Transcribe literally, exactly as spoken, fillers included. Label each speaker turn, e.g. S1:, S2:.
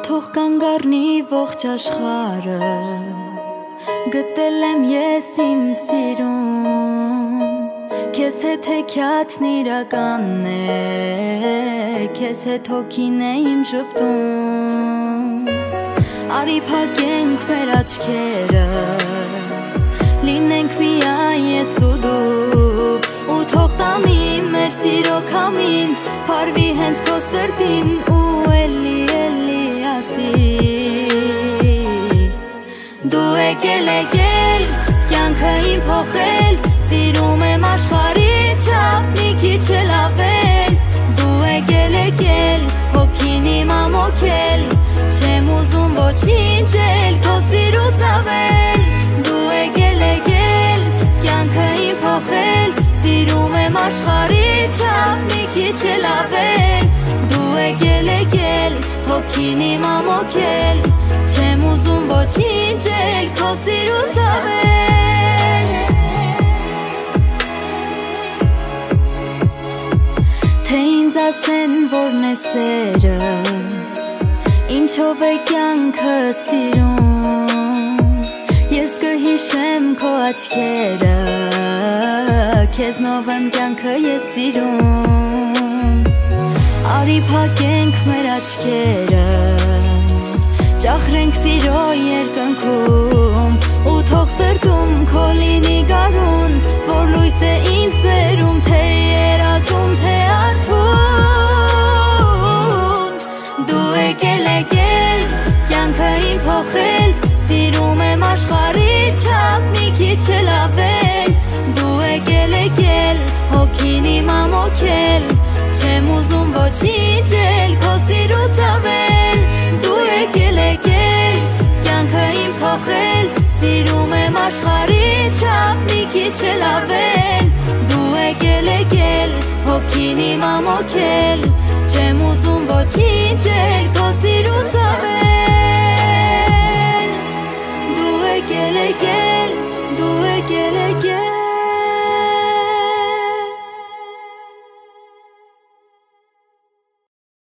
S1: թող կանգառնի ողջ աշխարհը գտել եմ ես իմ սիրուն քեզ հետ հեքիաթն իրականն է քեզ հետ հոգին է իմ ժպտում արի փակենք մեր աչքերը լինենք միայն ես ու դու ու թող տանի մեր սիրո քամին փարվի հենց քո սրտին ու էլի էլի ասի դու եկել եկել կյանքը իմ փոխել սիրում եմ աշխարհի չափ մի քիչ էլ ավել դու եկել եկել հոգին իմ ամոքել չեմ ուզում ոչինչ էլ քո սիրուց ավել դու եկել եկել կյանքը իմ փոխել սիրում եմ աշխարհի չափ մի քիչ էլ ավել դու եկել եկել հոգին իմ ամոքել չեմ ուզում ոչինչ էլ քո սիրուց ավել թե ինձ ասեն որն է սերը ինչով է կյանքը սիրում ես կհիշեմ քո աչքերը քեզնով եմ կյանքը ես սիրում արի փակենք մեր աչքերը ճախրենք սիրո երկնքում ու թող սրտում քո լինի գարուն որ լույս է ինձ բերում թե երազում թե արթուն դու եկել եկել կյանքը իմ փոխել սիրում եմ աշխարհի չափ մի քիչ էլ ավել դու եկել եկել հոգին իմ ամոքել չեմ ուզում ոչինչ էլ քո սիրուց ավել դու եկել եկել կյանքը իմ փոխել սիրում եմ աշխարհի չափ մի քիչ էլ ավել դու եկել եկել հոգին իմ ամոքել չեմ ուզում ոչինչ էլ քո սիրուց ավել